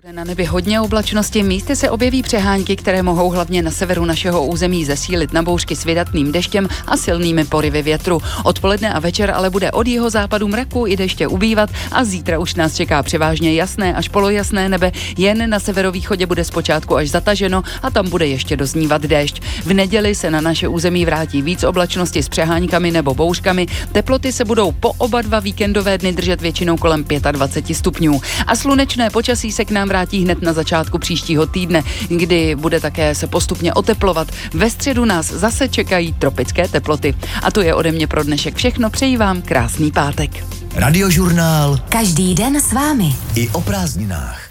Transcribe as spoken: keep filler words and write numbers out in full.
Na nebi hodně oblačnosti, místy se objeví přehánky, které mohou hlavně na severu našeho území zesílit na bouřky s vydatným deštěm a silnými porivy větru. Odpoledne a večer ale bude od jihozápadu mraku i deště ubývat a zítra už nás čeká převážně jasné až polojasné nebe, jen na severovýchodě bude zpočátku až zataženo a tam bude ještě doznívat déšť. V neděli se na naše území vrátí víc oblačnosti s přeháňkami nebo bouřkami, teploty se budou po oba dva víkendové dny držet většinou kolem dvacet pět stupňů. A slunečné počasí se k nám vrátí hned na začátku příštího týdne, kdy bude také se postupně oteplovat. Ve středu nás zase čekají tropické teploty. A to je ode mě pro dnešek všechno. Přeji vám krásný pátek. Radiožurnál. Každý den s vámi. I o prázdninách.